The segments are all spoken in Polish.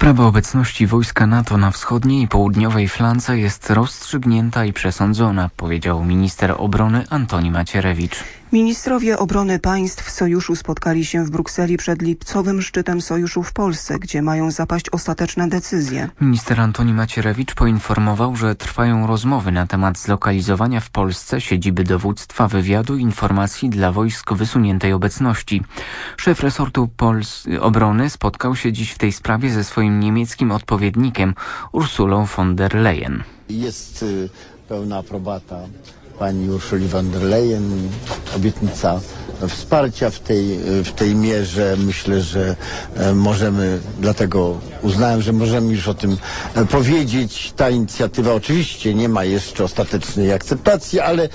Sprawa obecności wojska NATO na wschodniej i południowej flance jest rozstrzygnięta i przesądzona, powiedział minister obrony Antoni Macierewicz. Ministrowie obrony państw sojuszu spotkali się w Brukseli przed lipcowym szczytem sojuszu w Polsce, gdzie mają zapaść ostateczne decyzje. Minister Antoni Macierewicz poinformował, że trwają rozmowy na temat zlokalizowania w Polsce siedziby dowództwa wywiadu i informacji dla wojsk wysuniętej obecności. Szef resortu obrony spotkał się dziś w tej sprawie ze swoim niemieckim odpowiednikiem Ursulą von der Leyen. Jest pełna aprobata pani Ursuli von der Leyen, obietnica wsparcia w tej mierze. Myślę, że dlatego uznałem, że możemy już o tym powiedzieć. Ta inicjatywa oczywiście nie ma jeszcze ostatecznej akceptacji, ale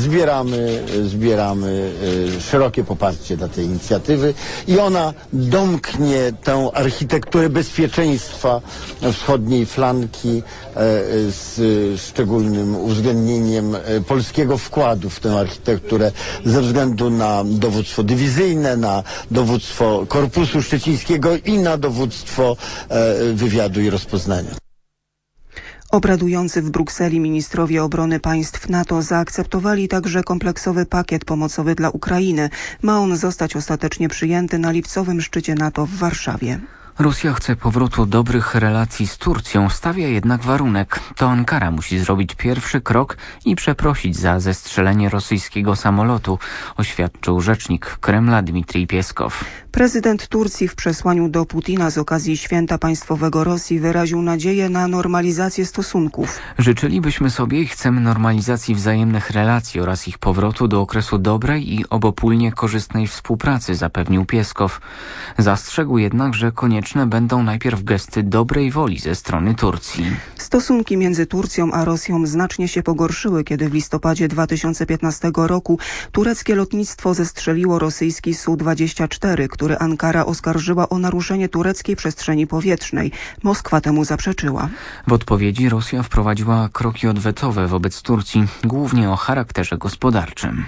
zbieramy szerokie poparcie dla tej inicjatywy i ona domknie tę architekturę bezpieczeństwa wschodniej flanki z szczególnym uwzględnieniem polskiego wkładu w tę architekturę ze względu na dowództwo dywizyjne, na dowództwo Korpusu Szczecińskiego i na dowództwo wywiadu i rozpoznania. Obradujący w Brukseli ministrowie obrony państw NATO zaakceptowali także kompleksowy pakiet pomocowy dla Ukrainy. Ma on zostać ostatecznie przyjęty na lipcowym szczycie NATO w Warszawie. Rosja chce powrotu dobrych relacji z Turcją, stawia jednak warunek. To Ankara musi zrobić pierwszy krok i przeprosić za zestrzelenie rosyjskiego samolotu, oświadczył rzecznik Kremla Dmitrij Pieskow. Prezydent Turcji w przesłaniu do Putina z okazji Święta Państwowego Rosji wyraził nadzieję na normalizację stosunków. Życzylibyśmy sobie i chcemy normalizacji wzajemnych relacji oraz ich powrotu do okresu dobrej i obopólnie korzystnej współpracy, zapewnił Pieskow. Zastrzegł jednak, że konieczne będą najpierw gesty dobrej woli ze strony Turcji. Stosunki między Turcją a Rosją znacznie się pogorszyły, kiedy w listopadzie 2015 roku tureckie lotnictwo zestrzeliło rosyjski Su-24, który Ankara oskarżyła o naruszenie tureckiej przestrzeni powietrznej. Moskwa temu zaprzeczyła. W odpowiedzi Rosja wprowadziła kroki odwetowe wobec Turcji, głównie o charakterze gospodarczym.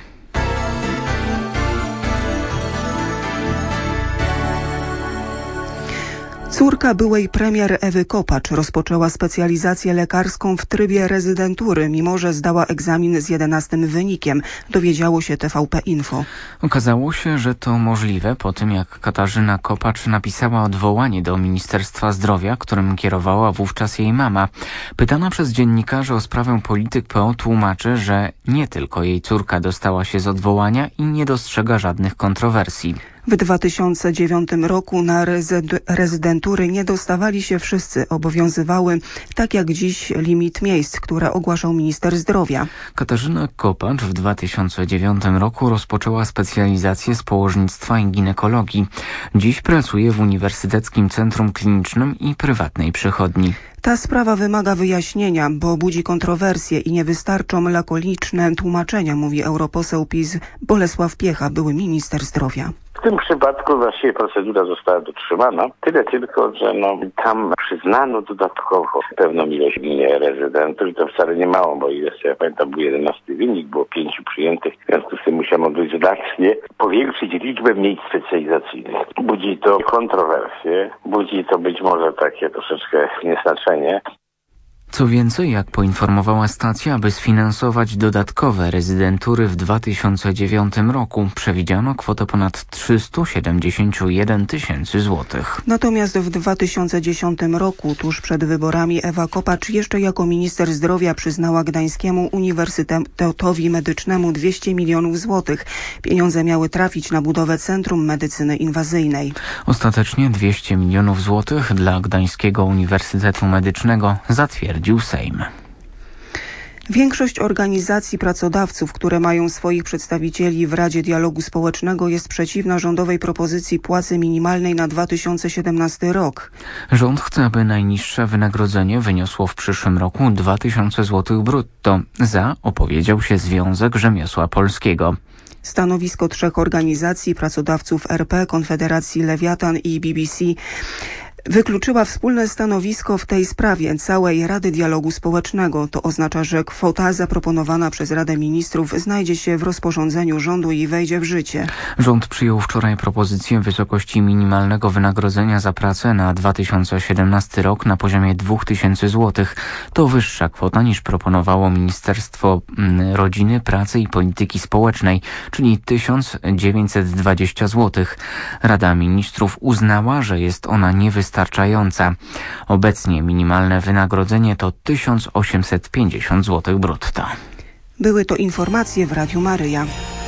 Córka byłej premier Ewy Kopacz rozpoczęła specjalizację lekarską w trybie rezydentury, mimo że zdała egzamin z 11 wynikiem, dowiedziało się TVP Info. Okazało się, że to możliwe po tym, jak Katarzyna Kopacz napisała odwołanie do Ministerstwa Zdrowia, którym kierowała wówczas jej mama. Pytana przez dziennikarzy o sprawę polityk PO tłumaczy, że nie tylko jej córka dostała się z odwołania i nie dostrzega żadnych kontrowersji. W 2009 roku na rezydentury nie dostawali się wszyscy. Obowiązywały, tak jak dziś, limit miejsc, które ogłaszał minister zdrowia. Katarzyna Kopacz w 2009 roku rozpoczęła specjalizację z położnictwa i ginekologii. Dziś pracuje w Uniwersyteckim Centrum Klinicznym i prywatnej przychodni. Ta sprawa wymaga wyjaśnienia, bo budzi kontrowersje i nie wystarczą lakoniczne tłumaczenia, mówi europoseł PiS Bolesław Piecha, były minister zdrowia. W tym przypadku właściwie procedura została dotrzymana. Tyle tylko, że tam przyznano dodatkowo pewną ilość rezydentów i to wcale nie mało, bo ile ja pamiętam był 11 wynik, było 5 przyjętych, w związku z tym musiano dość znacznie powiększyć liczbę miejsc specjalizacyjnych. Budzi to kontrowersje, budzi to być może takie troszeczkę niesnaczenie. Co więcej, jak poinformowała stacja, aby sfinansować dodatkowe rezydentury w 2009 roku przewidziano kwotę ponad 371 tysięcy złotych. Natomiast w 2010 roku, tuż przed wyborami, Ewa Kopacz jeszcze jako minister zdrowia przyznała Gdańskiemu Uniwersytetowi Medycznemu 200 milionów złotych. Pieniądze miały trafić na budowę Centrum Medycyny Inwazyjnej. Ostatecznie 200 milionów złotych dla Gdańskiego Uniwersytetu Medycznego zatwierdził Sejm. Większość organizacji pracodawców, które mają swoich przedstawicieli w Radzie Dialogu Społecznego, jest przeciwna rządowej propozycji płacy minimalnej na 2017 rok. Rząd chce, aby najniższe wynagrodzenie wyniosło w przyszłym roku 2000 zł brutto. Za opowiedział się Związek Rzemiosła Polskiego. Stanowisko 3 organizacji pracodawców RP, Konfederacji Lewiatan i BBC wykluczyła wspólne stanowisko w tej sprawie całej Rady Dialogu Społecznego. To oznacza, że kwota zaproponowana przez Radę Ministrów znajdzie się w rozporządzeniu rządu i wejdzie w życie. Rząd przyjął wczoraj propozycję wysokości minimalnego wynagrodzenia za pracę na 2017 rok na poziomie 2000 zł. To wyższa kwota niż proponowało Ministerstwo Rodziny, Pracy i Polityki Społecznej, czyli 1920 zł. Rada Ministrów uznała, że jest ona niewystarczająca. Obecnie minimalne wynagrodzenie to 1850 zł brutto. Były to informacje w Radiu Maryja.